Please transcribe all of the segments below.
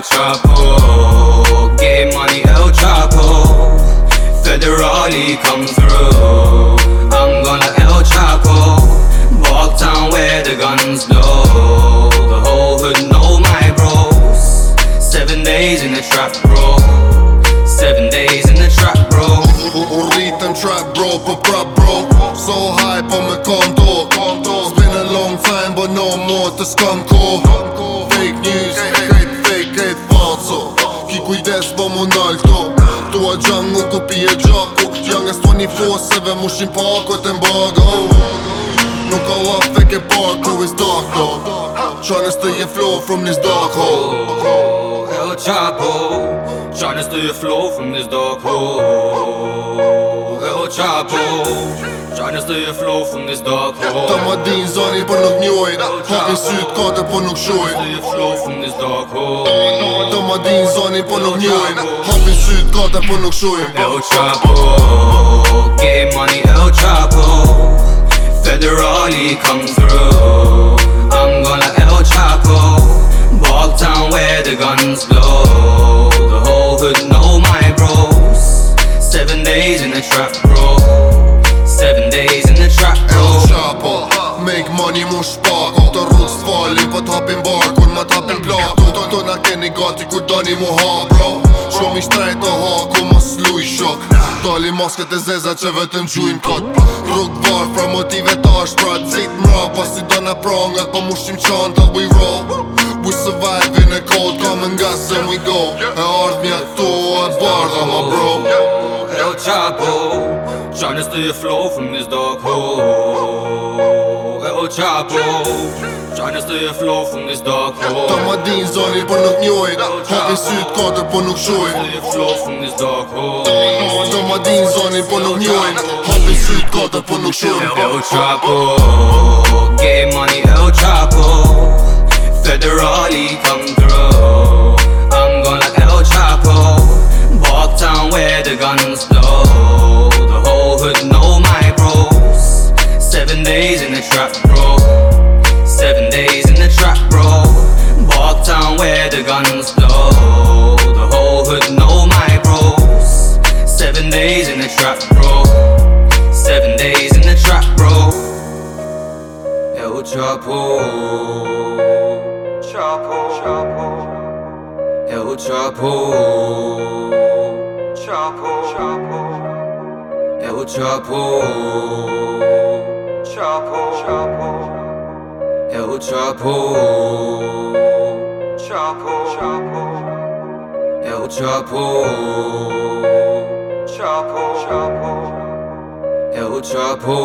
Chapo, getting money, El Chapo. Federale come through. I'm gonna El Chapo, Bogtown where the guns blow. The whole hood know my bros. 7 days in the trap, bro. 7 days in the trap, bro. Och liten trap bro på prap bro. So high på med konto. It's been a long time but no more to skanko. Fake news, fake falso. Ki kujdes po mu nalto. Tua Django kopie Gjako. Young as 24/7 mushin pako të mbago. Nuk ka laf fake e parko, it's dark though. Tryna stay afloat from this dark hole. El Chapo, tryna stay afloat from this dark hole. El Chapo, tryna stay afloat from this dark hole. Ta ma din zani për nuk njojn. Hapin syt kate për nuk shojn. Stay afloat from this dark hole. Ta ma din zani për nuk njojn. Hapin syt kate për nuk shojn. El Chapo, getting money, El Chapo. Federale come through. I'm gonna El Chapo, Bogtown where the guns blow. The whole hood know my bros. 7 days in the trap, bro. 7 days in the trap, bro. El Chapo, make money mu shpak. Të rrug s'falin po t'hapin barkun, ma t'hapin plak. To na keni gati ku dani mu ha, bro. Shumë i shtrejt o ha, ku mos luj shok. Dali masket e zeza që vetëm gjujnë kot. Rrug var fra motive tash pra t'zit mra. Pas i dana prangat po mushim qanta, we roll. We survive in a cold, come and gas and we go. E ardhmja to e bardha ma bro. El Chapo, tryna stay afloat from this dark hole. El Chapo, tryna stay afloat from this dark hole. Ta ma din zani për nuk njojn. Hapin syt kate për nuk shojn. Stay afloat from this dark hole. Ta ma din zani për nuk njojn. Hapin syt kate për nuk shojn. El Chapo, getting money, El Chapo. Federale come through. I'm gonna El Chapo, Bogtown where the guns blow. The whole hood know my bros. 7 days in the trap, bro. 7 days in the trap, bro. Bogtown where the guns blow. The whole hood know my bros. 7 days in the trap, bro. 7 days in the trap, bro. El Chapo, Chapo, Chapo, El Chapo, Chapo, Chapo, El Chapo, Chapo, Chapo, El Chapo, Chapo, Chapo, El Chapo, Chapo, Chapo, El Chapo,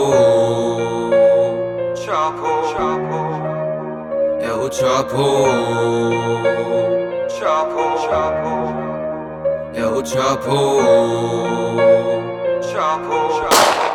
Chapo, Chapo, El Chapo, Chapo, Chapo, El Chapo, Chapo, Chapo.